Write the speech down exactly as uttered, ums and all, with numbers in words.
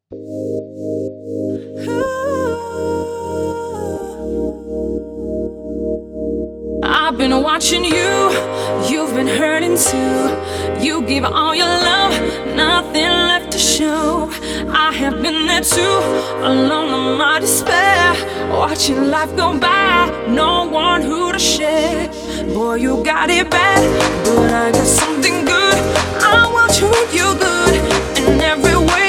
I've been watching you, you've been hurting too. You give all your love, nothing left to show. I have been there too, alone in my despair, watching life go by, no one who to share. Boy, you got it bad, but I got something good. I will treat you good in every way.